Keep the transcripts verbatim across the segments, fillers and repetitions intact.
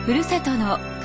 ふるさとの風。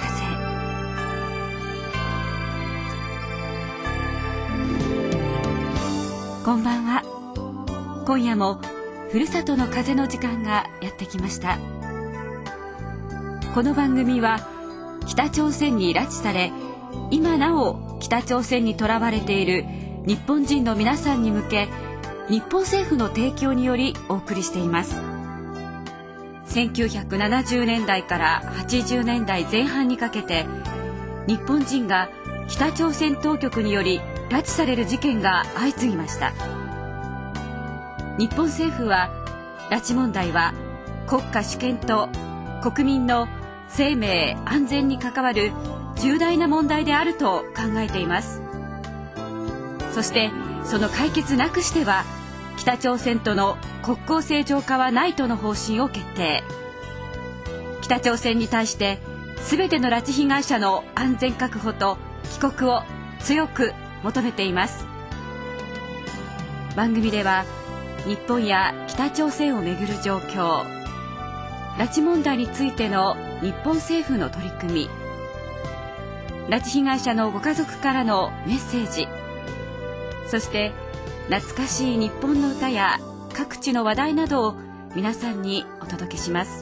こんばんは。今夜もふるさとの風の時間がやってきました。この番組は北朝鮮に拉致され、今なお北朝鮮にとらわれている日本人の皆さんに向け、日本政府の提供によりお送りしています。せんきゅうひゃくななじゅうねんだいからはちじゅうねんだいぜん半にかけて、日本人が北朝鮮当局により拉致される事件が相次ぎました。日本政府は、拉致問題は国家主権と国民の生命安全に関わる重大な問題であると考えています。そしてその解決なくしては、北朝鮮との国交正常化はないとの方針を決定。北朝鮮に対して全ての拉致被害者の安全確保と帰国を強く求めています。番組では日本や北朝鮮をめぐる状況、拉致問題についての日本政府の取り組み、拉致被害者のご家族からのメッセージ、そして懐かしい日本の歌や各地の話題などを皆さんにお届けします。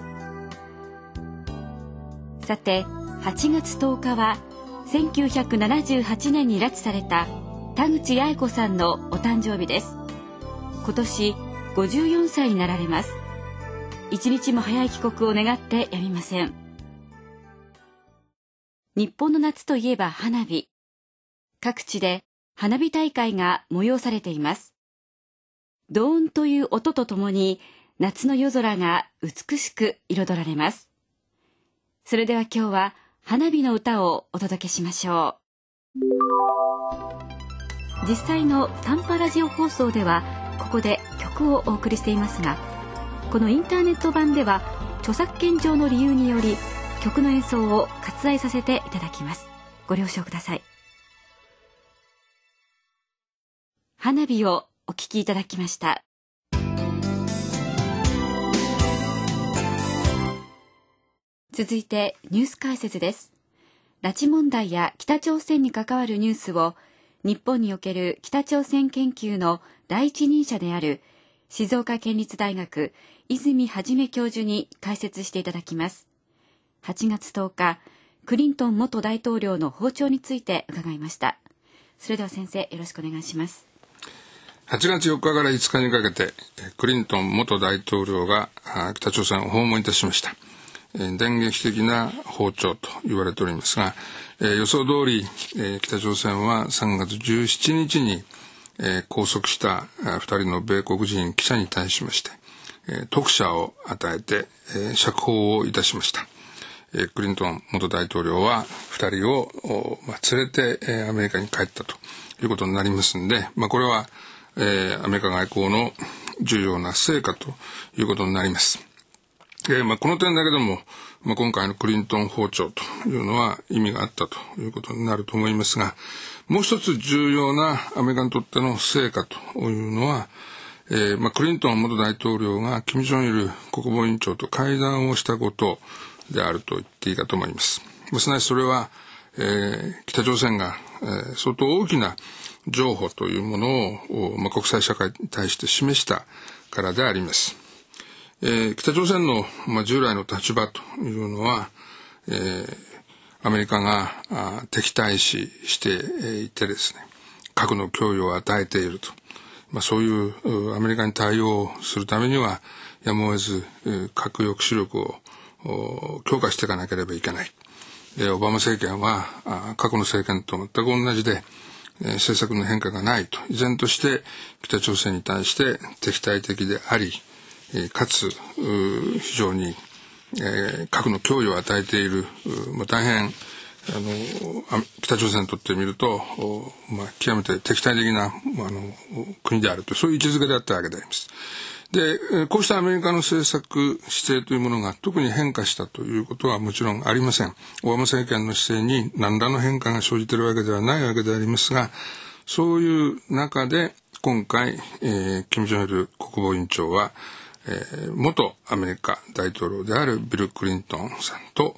さて、はちがつとおかはせんきゅうひゃくななじゅうはちねんに拉致された田口八重子さんのお誕生日です。今年ごじゅうよんさいになられます。一日も早い帰国を願ってやみません。日本の夏といえば花火。各地で花火大会が催されています。ドーンという音とともに夏の夜空が美しく彩られます。それでは今日は花火の歌をお届けしましょう。実際の短波ラジオ放送ではここで曲をお送りしていますが、このインターネット版では著作権上の理由により曲の演奏を割愛させていただきます。ご了承ください。花火をお聴きいただきました。続いてニュース解説です。拉致問題や北朝鮮に関わるニュースを日本における北朝鮮研究の第一人者である静岡県立大学泉元教授に解説していただきます。はちがつとおか、クリントン元大統領の訪朝について伺いました。それでは先生、よろしくお願いします。 はちがつよっかからいつかにかけてクリントン元大統領が北朝鮮を訪問いたしました。電撃的な訪朝と言われておりますが、予想通り北朝鮮はさんがつじゅうしちにちに拘束したふたりの米国人記者に対しまして特赦を与えて釈放をいたしました。クリントン元大統領はふたりを連れてアメリカに帰ったということになりますので、これはアメリカ外交の重要な成果ということになります。えーまあ、この点だけでも、まあ、今回のクリントン訪朝というのは意味があったということになると思いますが、もう一つ重要なアメリカにとっての成果というのは、えーまあ、クリントン元大統領がキム・ジョンイル国防委員長と会談をしたことであると言っていいかと思います。すなわちそれは、えー、北朝鮮が、えー、相当大きな譲歩というものを、まあ、国際社会に対して示したからであります。えー、北朝鮮の、まあ、従来の立場というのは、えー、アメリカがあ敵対視していてですね、核の脅威を与えていると、まあ、そういうアメリカに対応するためにはやむを得ず核抑止力を強化していかなければいけない。で、オバマ政権はあ過去の政権と全く同じで、えー、政策の変化がないと、依然として北朝鮮に対して敵対的であり、かつ非常に、えー、核の脅威を与えている、まあ、大変あの北朝鮮にとってみると、まあ、極めて敵対的な、まあ、あの国であると、そういう位置づけであったわけであります。で、こうしたアメリカの政策姿勢というものが特に変化したということはもちろんありません。オバマ政権の姿勢に何らの変化が生じているわけではないわけでありますが、そういう中で今回、えー、キム・ジョンイル国防委員長は、えー、元アメリカ大統領であるビル・クリントンさんと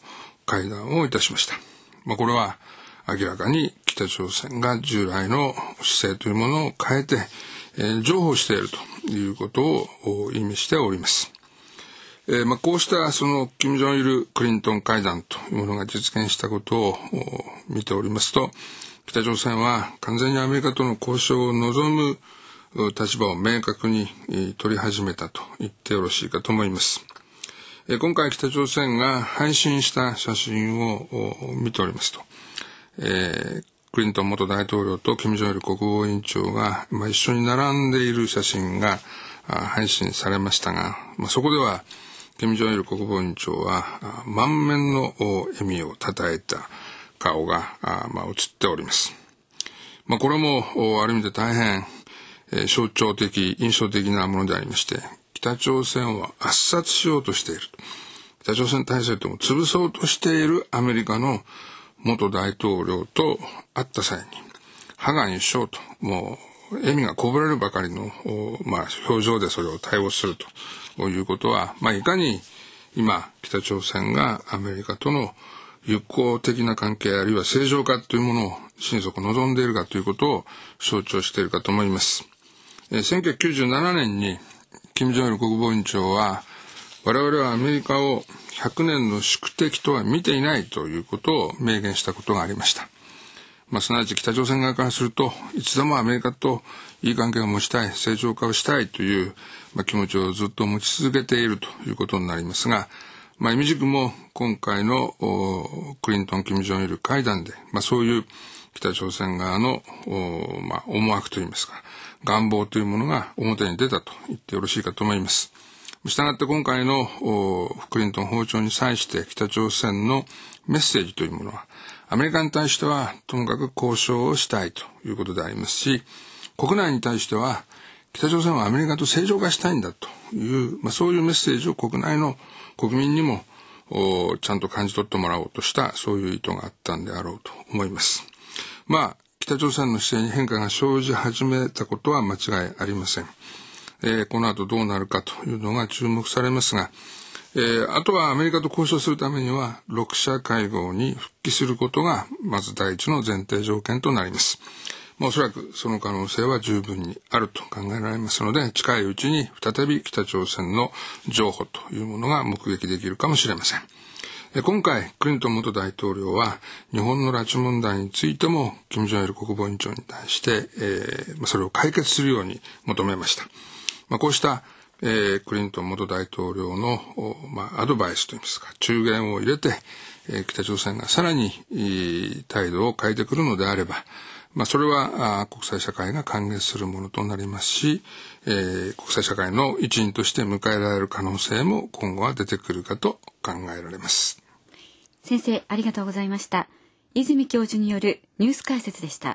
会談をいたしました。まあ、これは明らかに北朝鮮が従来の姿勢というものを変えて、えー、譲歩しているということを意味しております。えーまあ、こうしたその金正日クリントン会談というものが実現したことを見ておりますと、北朝鮮は完全にアメリカとの交渉を望む立場を明確に取り始めたと言ってよろしいかと思います。えー、今回北朝鮮が配信した写真を見ておりますと、えー、クリントン元大統領と金正日国防委員長が、まあ、一緒に並んでいる写真が配信されましたが、まあ、そこでは金正日国防委員長は満面の笑みをたたえた顔が、まあ、映っております。まあ、これもある意味で大変、えー、象徴的印象的なものでありまして、北朝鮮を圧殺しようとしている、北朝鮮体制とも潰そうとしているアメリカの元大統領と会った際に歯が一緒と、もう笑みがこぼれるばかりの、まあ、表情でそれを対応するということは、まあ、いかに今北朝鮮がアメリカとの友好的な関係あるいは正常化というものを心底望んでいるかということを象徴しているかと思います。えー、せんきゅうひゃくきゅうじゅうななねんに金正日国防委員長は、我々はアメリカをひゃくねんの宿敵とは見ていないということを明言したことがありました。まあ、すなわち北朝鮮側からすると、いつでもアメリカといい関係を持ちたい、正常化をしたいという、まあ、気持ちをずっと持ち続けているということになりますが、まあ、意味軸も今回のクリントン・キム・ジョンイル会談で、まあ、そういう北朝鮮側の、まあ、思惑といいますか、願望というものが表に出たと言ってよろしいかと思います。したがって今回のクリントン訪朝に際して北朝鮮のメッセージというものは、アメリカに対してはともかく交渉をしたいということでありますし、国内に対しては北朝鮮はアメリカと正常化したいんだという、まあ、そういうメッセージを国内の国民にもちゃんと感じ取ってもらおうとした、そういう意図があったんであろうと思います。まあ、北朝鮮の姿勢に変化が生じ始めたことは間違いありません。えー、この後どうなるかというのが注目されますが、えー、あとはアメリカと交渉するためにはろく者会合に復帰することがまず第一の前提条件となります。まあ、おそらくその可能性は十分にあると考えられますので、近いうちに再び北朝鮮の譲歩というものが目撃できるかもしれません。今回クリントン元大統領は日本の拉致問題についても金正日国防委員長に対して、えー、それを解決するように求めました。まあ、こうした、えー、クリントン元大統領の、まあ、アドバイスといいますか中言を入れて、えー、北朝鮮がさらに態度を変えてくるのであれば、まあ、それは国際社会が歓迎するものとなりますし、えー、国際社会の一員として迎えられる可能性も今後は出てくるかと考えられます。 先生、ありがとうございました。泉教授によるニュース解説でした。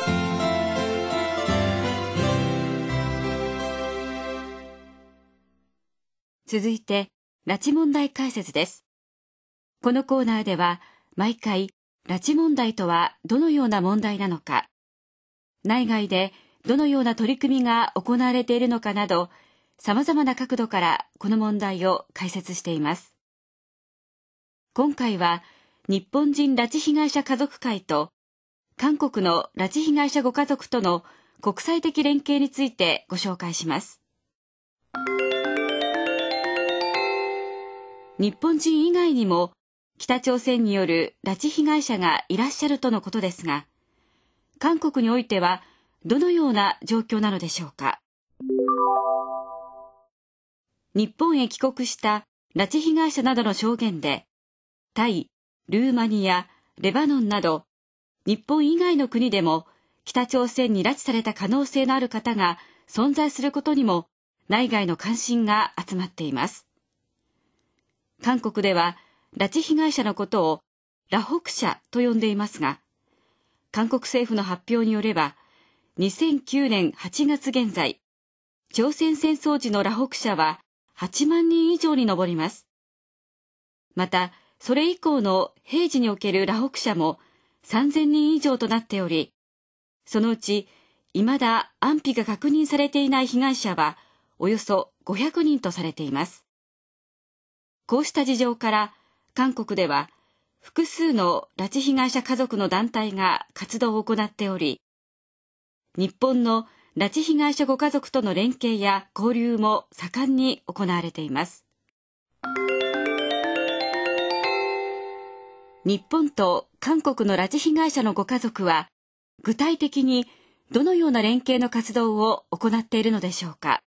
続いて、拉致問題解説です。このコーナーでは、毎回、拉致問題とはどのような問題なのか、内外でどのような取り組みが行われているのかなど、様々な角度からこの問題を解説しています。今回は、日本人拉致被害者家族会と、韓国の拉致被害者ご家族との国際的連携についてご紹介します。日本人以外にも、北朝鮮による拉致被害者がいらっしゃるとのことですが、韓国においてはどのような状況なのでしょうか。日本へ帰国した拉致被害者などの証言で、タイ、ルーマニア、レバノンなど、日本以外の国でも北朝鮮に拉致された可能性のある方が存在することにも内外の関心が集まっています。韓国では拉致被害者のことを拉北者と呼んでいますが、韓国政府の発表によれば、にせんきゅうねんはちがつ現在、朝鮮戦争時の拉北者ははちまんにん以上に上ります。また、それ以降の平時における拉北者もさんぜんにん以上となっており、そのうち未だ安否が確認されていない被害者はおよそごひゃくにんとされています。こうした事情から、韓国では複数の拉致被害者家族の団体が活動を行っており、日本の拉致被害者ご家族との連携や交流も盛んに行われています。日本と韓国の拉致被害者のご家族は、具体的にどのような連携の活動を行っているのでしょうか。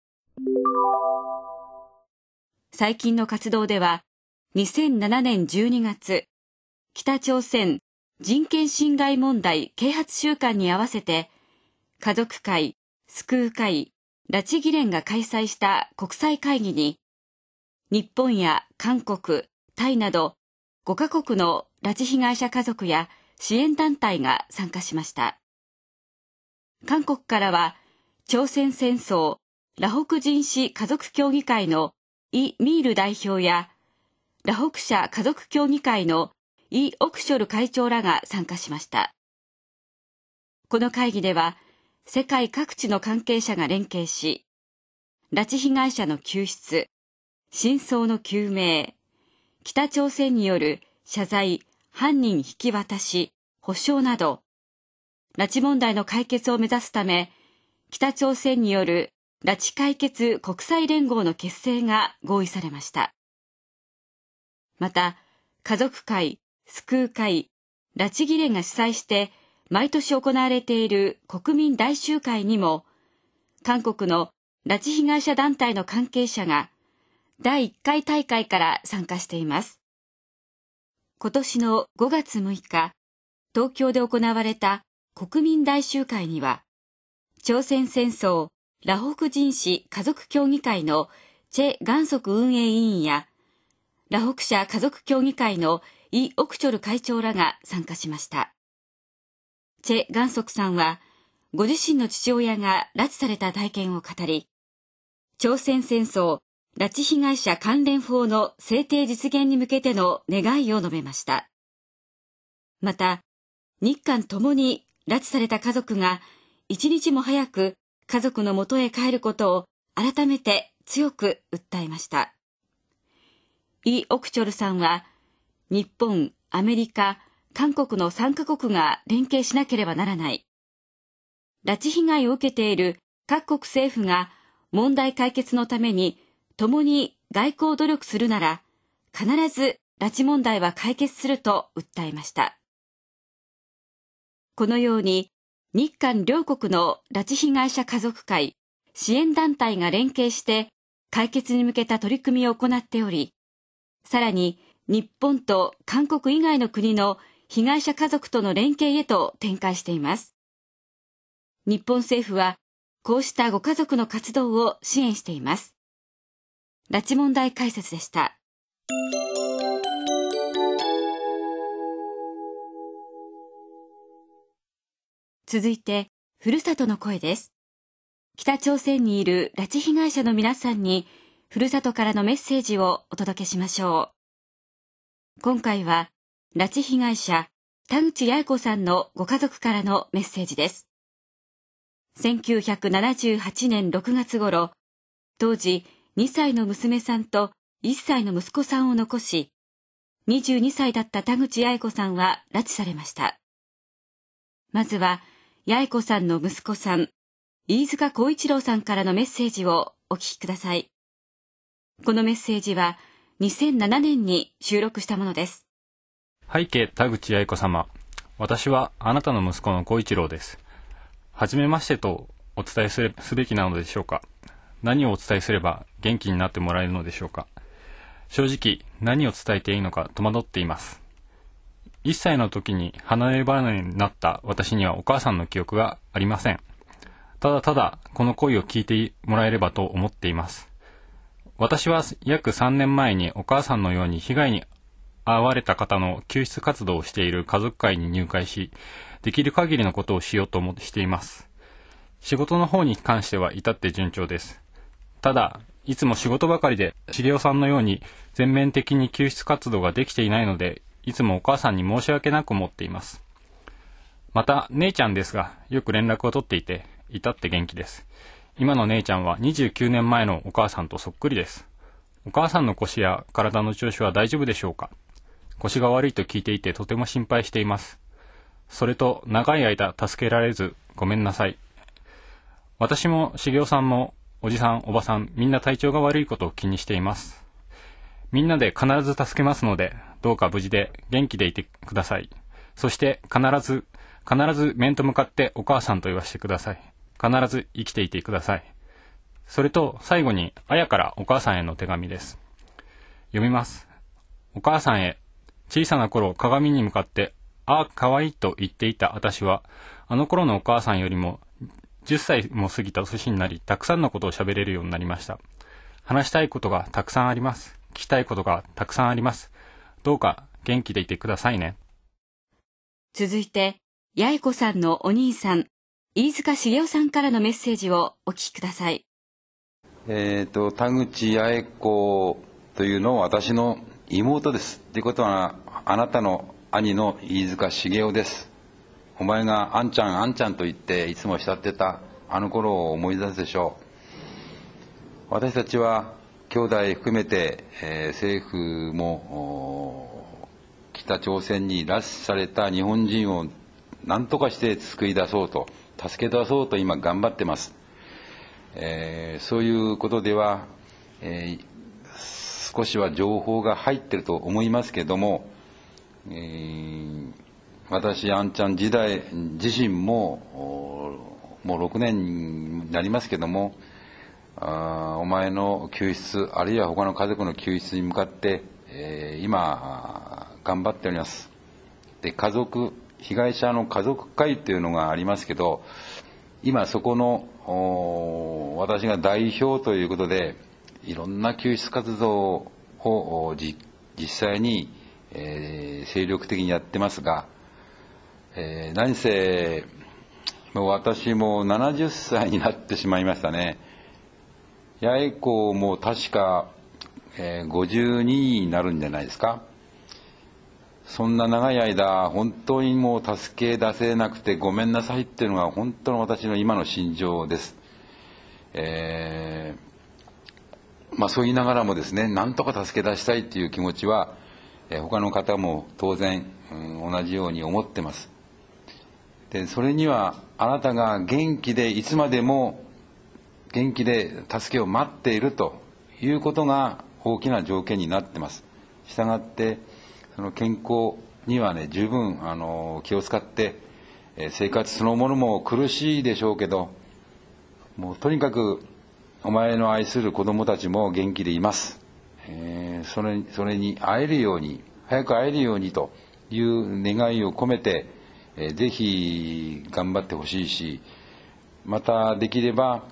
最近の活動では、にせんななねんじゅうにがつ、北朝鮮人権侵害問題啓発週間に合わせて、家族会、救う会、拉致議連が開催した国際会議に、日本や韓国、タイなどごカ国の拉致被害者家族や支援団体が参加しました。韓国からは、朝鮮戦争羅北人士家族協議会のイ・ミール代表や、羅北社家族協議会のイ・オクショル会長らが参加しました。この会議では、世界各地の関係者が連携し、拉致被害者の救出、真相の究明、北朝鮮による謝罪、犯人引き渡し、補償など、拉致問題の解決を目指すため、北朝鮮による拉致解決国際連合の結成が合意されました。また、家族会、救う会、拉致議連が主催して毎年行われている国民大集会にも、韓国の拉致被害者団体の関係者がだいいっかい大会から参加しています。今年のごがつむいか、東京で行われた国民大集会には、朝鮮戦争羅北人士家族協議会のチェ・ガンソク運営委員や、羅北社家族協議会のイ・オクチョル会長らが参加しました。チェ・ガンソクさんは、ご自身の父親が拉致された体験を語り、朝鮮戦争拉致被害者関連法の制定実現に向けての願いを述べました。また、日韓ともに拉致された家族が一日も早く家族の元へ帰ることを改めて強く訴えました。イ・オクチョルさんは、日本、アメリカ、韓国のさんカ国が連携しなければならない。拉致被害を受けている各国政府が問題解決のために共に外交努力するなら、必ず拉致問題は解決すると訴えました。このように、日韓両国の拉致被害者家族会、支援団体が連携して解決に向けた取り組みを行っており、さらに日本と韓国以外の国の被害者家族との連携へと展開しています。日本政府はこうしたご家族の活動を支援しています。拉致問題解説でした。続いて、ふるさとの声です。北朝鮮にいる拉致被害者の皆さんに、ふるさとからのメッセージをお届けしましょう。今回は、拉致被害者、田口八重子さんのご家族からのメッセージです。せんきゅうひゃくななじゅうはちねんろくがつ頃、当時にさいの娘さんといっさいの息子さんを残し、にじゅうにさいだった田口八重子さんは拉致されました。まずは、八重子さんの息子さん、飯塚浩一郎さんからのメッセージをお聞きください。このメッセージはにせんななねんに収録したものです。 背景田口八重子様、私はあなたの息子の浩一郎です。はじめましてとお伝えすれすべきなのでしょうか。何をお伝えすれば元気になってもらえるのでしょうか。正直何を伝えていいのか戸惑っています。いっさいの時に離れ離れになった私にはお母さんの記憶がありません。ただただこの声を聞いてもらえればと思っています。私は約さんねんまえにお母さんのように被害に遭われた方の救出活動をしている家族会に入会し、できる限りのことをしようと思ってしています。仕事の方に関しては至って順調です。ただ、いつも仕事ばかりで、茂雄さんのように全面的に救出活動ができていないので、いつもお母さんに申し訳なく思っています。また、姉ちゃんですが、よく連絡を取っていて、至って元気です。今の姉ちゃんはにじゅうきゅうねんまえのお母さんとそっくりです。お母さんの腰や体の調子は大丈夫でしょうか。 腰が悪いと聞いていてとても心配しています。それと長い間助けられずごめんなさい。私も茂雄さんもおじさんおばさんみんな体調が悪いことを気にしています。みんなで必ず助けますので、どうか無事で元気でいてください。そして必ず必ず面と向かってお母さんと言わせてください。必ず生きていてください。それと最後にあやからお母さんへの手紙です。読みます。お母さんへ、小さな頃鏡に向かってああかわいいと言っていた私は、あの頃のお母さんよりもじゅっさいも過ぎた年になり、たくさんのことを喋れるようになりました。話したいことがたくさんあります。聞きたいことがたくさんあります。どうか元気でいてくださいね。 続いて、八重子さんのお兄さん、飯塚茂雄さんからのメッセージをお聞きください。 えっと、田口八重子というのは私の妹です。ということは、あなたの兄の飯塚茂雄です。お前があんちゃんあんちゃんと言っていつも慕ってたあの頃を思い出すでしょう。私たちは兄弟含めて、えー、政府も北朝鮮に拉致された日本人を何とかして救い出そうと、助け出そうと今頑張ってます。えー、そういうことでは、えー、少しは情報が入っていると思いますけども、えー、私あんちゃん時代自身ももうろくねんになりますけども、あお前の救出あるいは他の家族の救出に向かって、えー、今頑張っております。で、家族被害者の家族会というのがありますけど、今そこの私が代表ということでいろんな救出活動を実際に、えー、精力的にやってますが、えー、何せもう私もななじゅっさいになってしまいましたね。八重子も確か、えー、ごじゅうにになるんじゃないですか。そんな長い間本当にもう助け出せなくてごめんなさいっていうのが本当の私の今の心情です。えー、まあそう言いながらもですね、なんとか助け出したいっていう気持ちは、えー、他の方も当然、うん、同じように思ってます。で、それにはあなたが元気でいつまでも元気で助けを待っているということが大きな条件になってます。したがってその健康にはね、十分あの気を使って、えー、生活そのものも苦しいでしょうけど、もうとにかくお前の愛する子供たちも元気でいます。えー、それ、それに会えるように、早く会えるようにという願いを込めて、えー、ぜひ頑張ってほしいし、またできれば、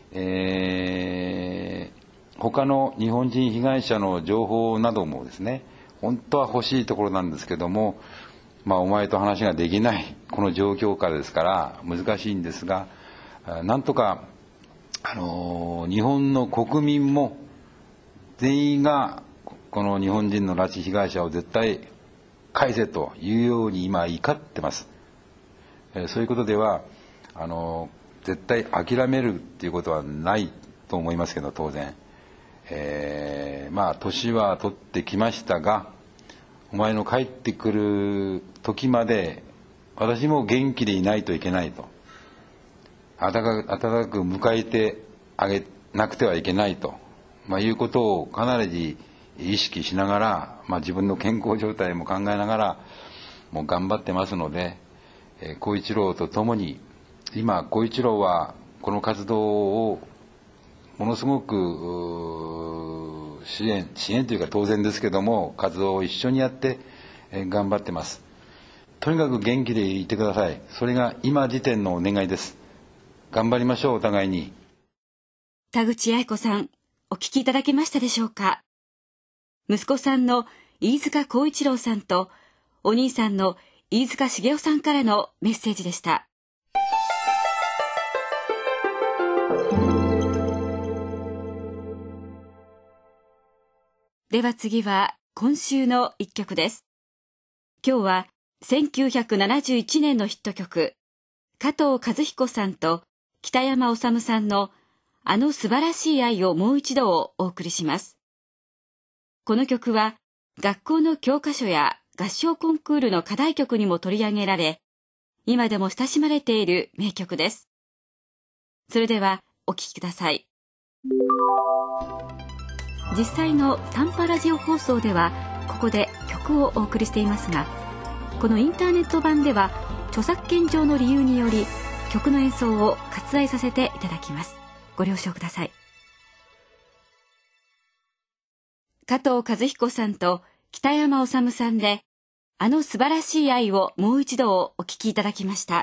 えー、他の日本人被害者の情報などもですね、本当は欲しいところなんですけども、まあ、お前と話ができないこの状況下ですから難しいんですが、なんとか、あのー、日本の国民も全員がこの日本人の拉致被害者を絶対返せというように今怒ってます。えー、そういうことではあのー、絶対諦めるっていうことはないと思いますけど、当然、えー、まあ年は取ってきましたが、お前の帰ってくる時まで私も元気でいないといけないと、温かく、温かく迎えてあげなくてはいけないと、まあ、いうことをかなり意識しながら、まあ、自分の健康状態も考えながらもう頑張ってますので、えー、小一郎とともに今小一郎はこの活動をものすごく支援支援というか当然ですけども活動を一緒にやって頑張ってます。とにかく元気でいてください。それが今時点のお願いです。頑張りましょう、お互いに。 田口八重子さん、お聞きいただけましたでしょうか。息子さんの飯塚耕一郎さんとお兄さんの飯塚茂雄さんからのメッセージでした。では次は今週の一曲です。今日はせんきゅうひゃくななじゅういちねんのヒット曲、加藤和彦さんと北山治さんのあの素晴らしい愛をもう一度をお送りします。この曲は学校の教科書や合唱コンクールの課題曲にも取り上げられ、今でも親しまれている名曲です。それではお聴きください。実際の短波ラジオ放送ではここで曲をお送りしていますが、このインターネット版では著作権上の理由により曲の演奏を割愛させていただきます。ご了承ください。加藤和彦さんと北山治さんで、あの素晴らしい愛をもう一度をお聴きいただきました。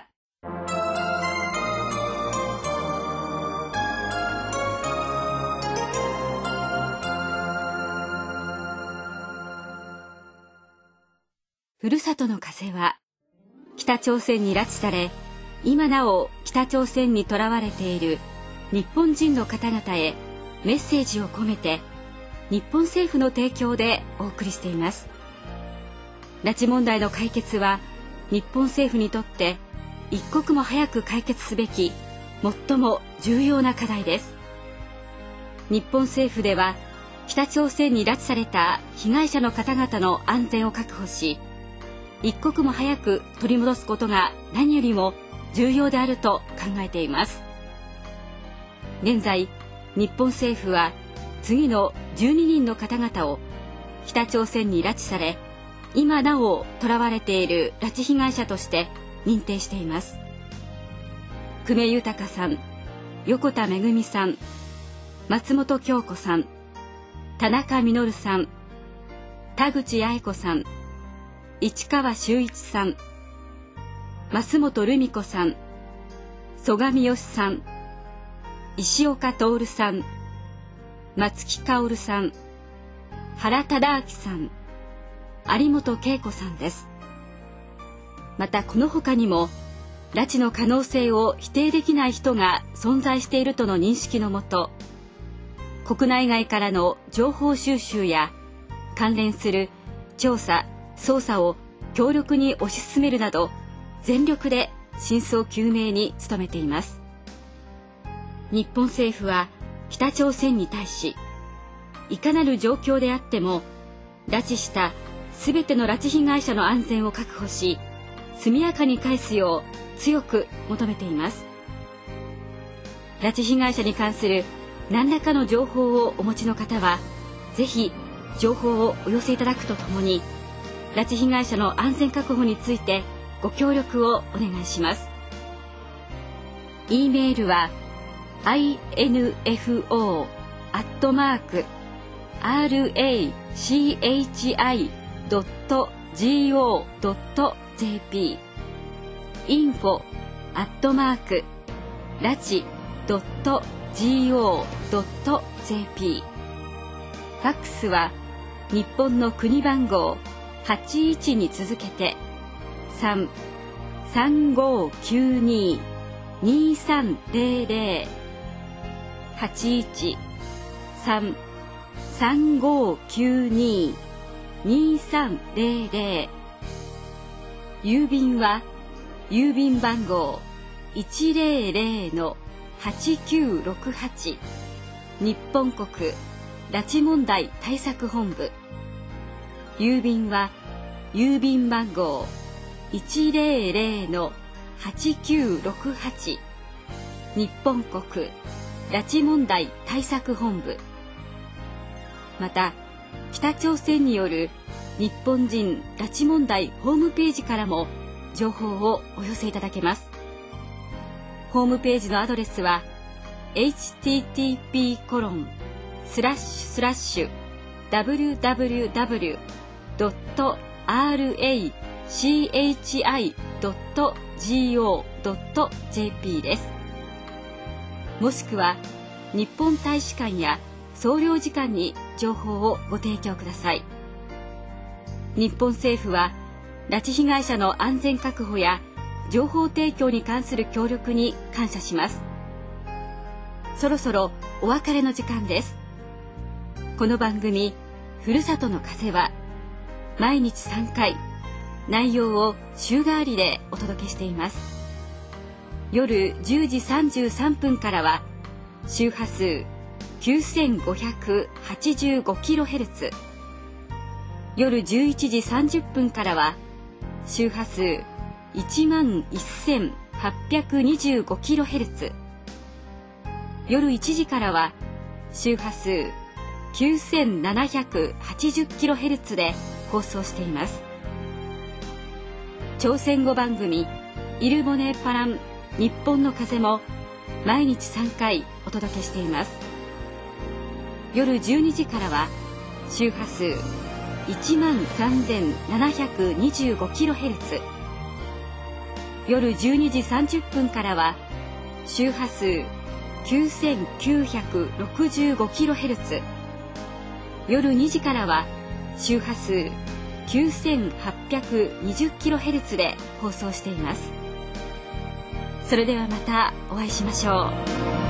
ふるさとの風は北朝鮮に拉致され、今なお北朝鮮に囚われている日本人の方々へメッセージを込めて、日本政府の提供でお送りしています。拉致問題の解決は日本政府にとって一刻も早く解決すべき最も重要な課題です。日本政府では北朝鮮に拉致された被害者の方々の安全を確保し、一刻も早く取り戻すことが何よりも重要であると考えています。現在、日本政府は次のじゅうににんの方々を北朝鮮に拉致され、今なお囚われている拉致被害者として認定しています。久米豊さん、横田めぐみさん、松本京子さん、田中実さん、田口八重子さん、市川修一さん、増本留美子さん、曽我美義さん、石岡徹さん、松木薫さん、原忠明さん、有本恵子さんです。またこの他にも拉致の可能性を否定できない人が存在しているとの認識のもと、国内外からの情報収集や関連する調査・捜査を強力に推し進めるなど、全力で真相究明に努めています。日本政府は北朝鮮に対し、いかなる状況であっても拉致したすべての拉致被害者の安全を確保し、速やかに返すよう強く求めています。拉致被害者に関する何らかの情報をお持ちの方は、ぜひ情報をお寄せいただくとともに、拉致被害者の安全確保についてご協力をお願いします。 E メールは アイエヌエフオー アットマーク アールエーシーエイチアイ ドット ジーオー ドット ジェーピー インフォ アットマーク ラチ ドット ジーオー ドット ジェーピー ファックスは日本の国番号はちいちに続けて さん さんごきゅうに にさんゼロゼロ はちいち さん さんごきゅうに にさんゼロゼロ、郵便は郵便番号 いちゼロゼロ はちきゅうろくはち 日本国拉致問題対策本部。郵便は郵便番号 いちゼロゼロ はちきゅうろくはち 日本国拉致問題対策本部。また北朝鮮による日本人拉致問題ホームページからも情報をお寄せいただけます。ホームページのアドレスは エイチティーティーピーコロンスラッシュスラッシュダブリューダブリューダブリュードットアールエーシーエイチアイドットジーオードットジェーピー です。もしくは日本大使館や総領事館に情報をご提供ください。日本政府は拉致被害者の安全確保や情報提供に関する協力に感謝します。そろそろお別れの時間です。この番組ふるさとの風は毎日さんかい内容を週替わりでお届けしています。夜じゅうじさんじゅうさんぷんからは周波数 きゅうせんごひゃくはちじゅうごキロヘルツ、 夜じゅういちじさんじゅっぷんからは周波数 いちまんせんはっぴゃくにじゅうごキロヘルツ、夜いちじからは周波数 きゅうせんななひゃくはちじゅうキロヘルツ で放送しています。朝鮮語番組イルボネパラン日本の風も毎日さんかいお届けしています。夜じゅうにじからは周波数 いちまんさんぜんななひゃくにじゅうごキロヘルツ、夜じゅうにじさんじゅっぷんからは周波数 きゅうせんきゅうひゃくろくじゅうごキロヘルツ、夜にじからは周波数 きゅうせんはっぴゃくにじゅうキロヘルツ で放送しています。それではまたお会いしましょう。